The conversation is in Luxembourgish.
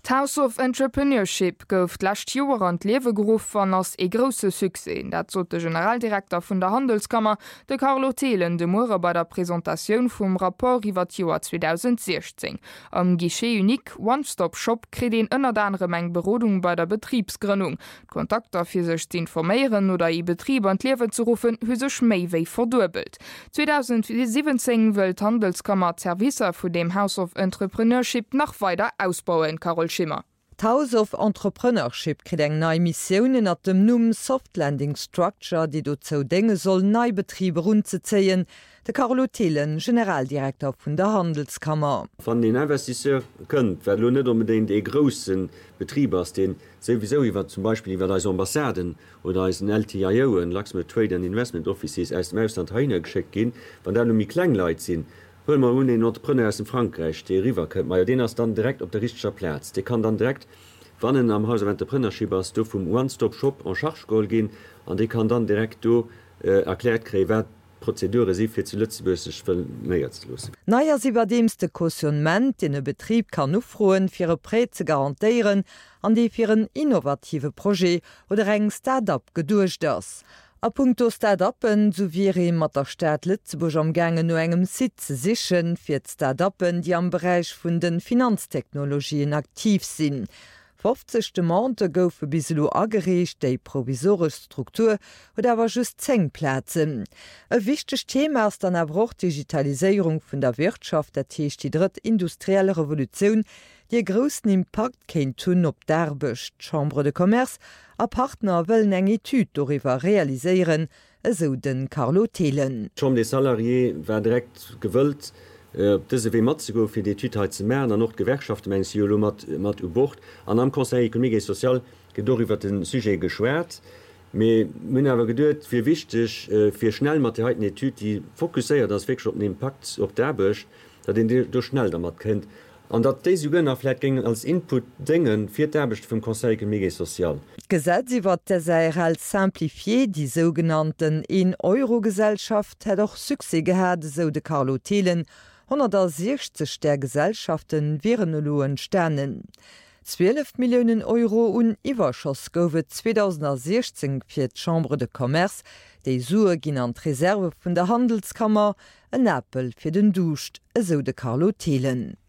House of Entrepreneurship gouf lascht Joer an Lewegrouf an ass e grosse Suse. Dat zot de Generaldirektor vun der Handelskammer de Carlo Thelen de Morer bei der Präsentatiun vum Rapport iwwer Joer 2016. Am Guichet unik One-Stop-Shop krit en ënner andere Meng Berodung bei der Betriebsgründung. Kontakter fir sech zu informéieren oder i Betrieb an Lewe zu rufen, hu sech méi wéi verdurbelt. 2017 wëlt Handelskammer Servicer vu dem House of Entrepreneurship nach weiter ausbauen, Carol Schimmer. House of Entrepreneurship krit eng nei Missionioen at dem Numm Soft Landing Structure, die dozo denge soll Neibetriebe runzezeien, de Carlo Thelen, Generaldirektor vun der Handelskammer. Van den Investisseur kënnt, wer lo net unbedingt e grossen Betriebers, den sowieso iwwer zum Beispiel iwwer als Ambassaden oder als ein LTIO, ein Luxembourg Trade and Investment Offices aus dem Ausland heine geschickt gin, wann der mi Kleinleit sinn. Hol mal den Entrepreneur aus in Frankreich, der River könnt man ja den erst dann direkt auf der richtigen Platz. Der kann dann direkt, wann am House of Entrepreneurship du vom One-Stop-Shop an Schachschule gehen und die kann dann direkt erklärt kriegen, wer Prozedure sie für zu Lützburg mehr zu los. Naja, sie war demste Kautionnement, den Betrieb kann aufruhen, für ihre Prä zu garantieren, an die für ein innovative Projekt oder ein Start-up gedurcht ist. A Punkto Start-upen so wie mat der Stadt Lützeburg am Gange no engem Sitz sichen fir Start-upen, die am Bereich vun den Finanztechnologien aktiv sinn. 50. Monate goufe biselo agerecht déi provisorisch Struktur oder awer just 10 Plätze. E wichtig Thema ist an erbroch Digitalisierung vun der Wirtschaft, der Techt die dritte industrielle Revolution, die großen Impact kennt tun op derbecht. Chambre de Commerce a Partner wëllen eng Etude darüber realisieren, so den Carlo Thelen. Chambre des Salariés war direkt gewollt, dese wie mat go fir die Tüheit ze Mä an noch Gewerkschaft mat ubocht. An am Conseil économique et social gedoriwwer den Sujet geschwert. Mün awer geduet fir wichtig fir schnell Materialiten Etude, die fokuséiert das Weg op den Impact op derbecht, dat den du schnell damit kennt. An dat déi Gënnerläit gingen als Input dingen fir d'Erbecht vum Conseil économique et social. Gesetz iwwer der Seirel simplifié, die sogenannten 1-Euro-Gesellschaft hat auch Suse gehad, so de Carlo Thelen, 160 der Gesellschaften wären loen Sternen. 12 Millionen Euro un Iwerschoss gowe 2016 fir d' Chambre de Commerce, déi Sue ginn an d' Reserve vun der Handelskammer, en Appel fir den Duscht, eso de Carlo Thelen.